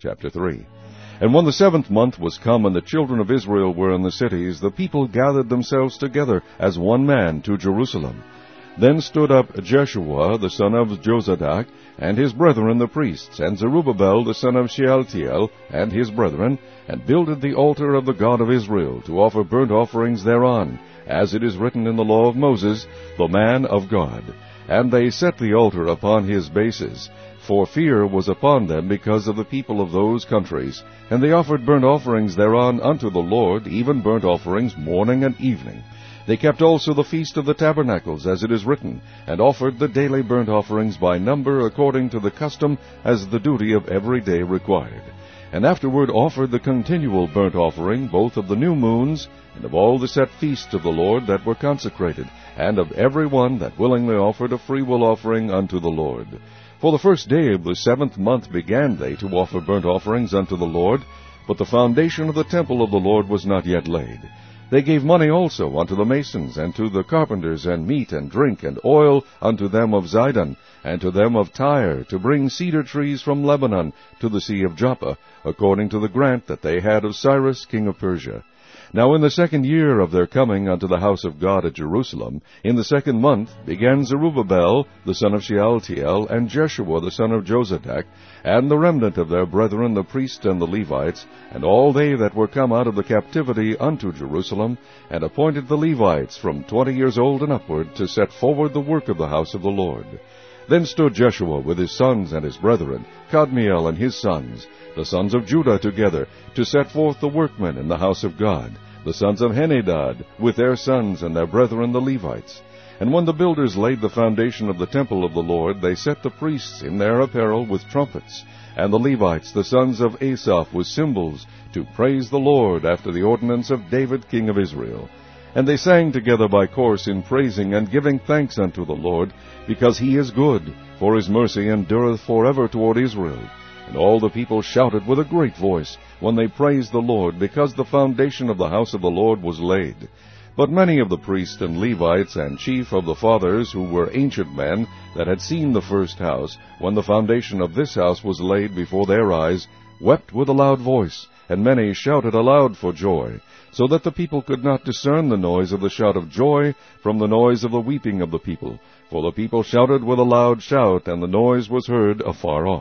Chapter 3. And when the 7th month was come, and the children of Israel were in the cities, the people gathered themselves together as one man to Jerusalem. Then stood up Jeshua the son of Jozadak, and his brethren the priests, and Zerubbabel the son of Shealtiel, and his brethren, and builded the altar of the God of Israel, to offer burnt offerings thereon, as it is written in the law of Moses, the man of God. And they set the altar upon his bases, for fear was upon them because of the people of those countries. And they offered burnt offerings thereon unto the Lord, even burnt offerings morning and evening. They kept also the feast of the tabernacles, as it is written, and offered the daily burnt offerings by number, according to the custom, as the duty of every day required. And afterward offered the continual burnt offering, both of the new moons, and of all the set feasts of the Lord that were consecrated, and of every one that willingly offered a freewill offering unto the Lord. For the first day of the 7th month began they to offer burnt offerings unto the Lord, but the foundation of the temple of the Lord was not yet laid. They gave money also unto the masons, and to the carpenters, and meat, and drink, and oil unto them of Zidon, and to them of Tyre, to bring cedar trees from Lebanon to the sea of Joppa, according to the grant that they had of Cyrus king of Persia. Now in the 2nd year of their coming unto the house of God at Jerusalem, in the 2nd month, began Zerubbabel the son of Shealtiel, and Jeshua the son of Jozadak, and the remnant of their brethren the priests and the Levites, and all they that were come out of the captivity unto Jerusalem, and appointed the Levites from 20 years old and upward, to set forward the work of the house of the Lord. Then stood Jeshua with his sons and his brethren, Kadmiel and his sons, the sons of Judah together, to set forth the workmen in the house of God, the sons of Henadad, with their sons and their brethren the Levites. And when the builders laid the foundation of the temple of the Lord, they set the priests in their apparel with trumpets, and the Levites, the sons of Asaph, with cymbals, to praise the Lord after the ordinance of David king of Israel. And they sang together by course in praising and giving thanks unto the Lord, because he is good, for his mercy endureth forever toward Israel. And all the people shouted with a great voice, when they praised the Lord, because the foundation of the house of the Lord was laid. But many of the priests and Levites and chief of the fathers, who were ancient men, that had seen the first house, when the foundation of this house was laid before their eyes, wept with a loud voice, and many shouted aloud for joy, so that the people could not discern the noise of the shout of joy from the noise of the weeping of the people. For the people shouted with a loud shout, and the noise was heard afar off.